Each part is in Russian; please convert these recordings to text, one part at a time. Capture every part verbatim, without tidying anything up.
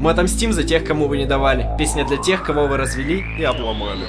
Мы отомстим за тех, кому вы не давали. Песня для тех, кого вы развели и обломали.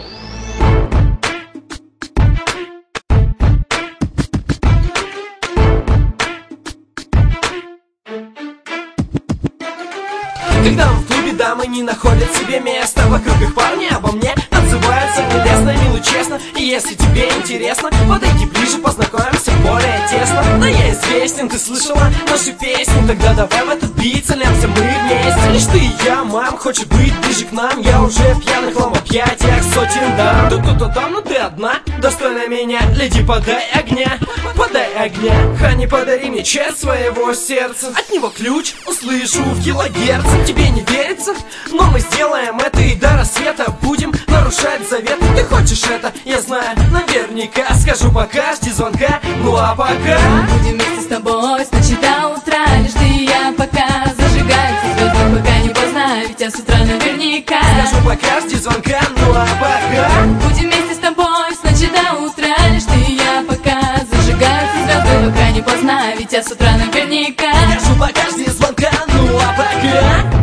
Когда в клубе дамы не находят себе места, вокруг их парни обо мне отзываются нелестно, мило, честно. И если тебе интересно, подойди ближе, познакомимся более тесно. Да я известен, ты слышала наши песни, тогда давай в этот бит солемся мы вместе. Лишь ты и я, мам, хочешь быть ближе к нам? Я уже в пьяных вам объятиях сотен дам. Тут-тут-то там, но ты одна, достойна меня. Леди, подай огня, подай огня. Хани, подари мне часть своего сердца. От него ключ услышу в килогерцах. Тебе не верится? Но мы сделаем это и до рассвета будем нарушать завет. Ты хочешь это? Я знаю, наверняка. Скажу пока, жди звонка, ну а пока будем вместе с тобой с ночи до утра. Лишь ты и я пока зажигаются звезды, пока не поздно, ведь я с утра наверняка. Скажу пока, жди звонка, ну а пока будем вместе с тобой с ночи до утра. Лишь ты и я пока зажигаются звезды, пока не поздно, ведь я с утра наверняка. Скажу пока, жди звонка, ну а пока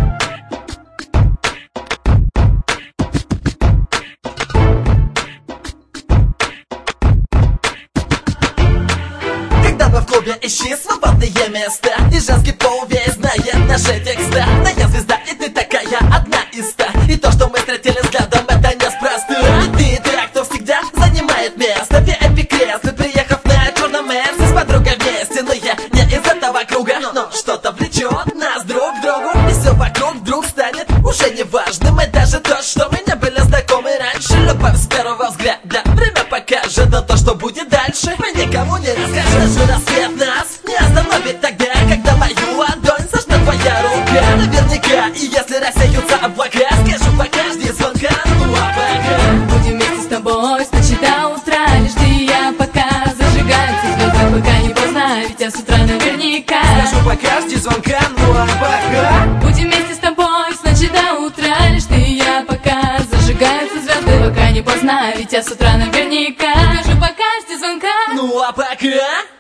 в клубе ищи свободные места, и женский пол весь знает наши текста. Да я звезда, и ты такая одна из ста. И то, что мы встретили взглядом, это неспроста. И ты, и ты, кто всегда занимает место. ви ай пи-кресло, приехав на черном Мерсе с подругой вместе. Но я не из этого круга, но что-то влечет нас друг к другу. И все вокруг вдруг станет уже неважным. И даже то, что мы не были знакомы раньше. Любовь с первого взгляда, время покажет. Но то, что будет дальше, мы никому не расскажем. Рассвет нас не остановит тогда, когда мою ладонь сожмет твоя рука. Наверняка, и если рассеются облака, скажу пока, жди звонка, ну а пока будем вместе с тобой с ночи до утра. Лишь ты и я пока зажигаются звезды, пока не поздно, ведь я с утра наверняка. Скажу пока, жди звонка, ну а пока будем вместе с тобой с ночи до утра. Лишь ты и я пока зажигаются звезды, пока не поздно, ведь я с утра наверняка. Скажу пока, жди звонка, ну а пока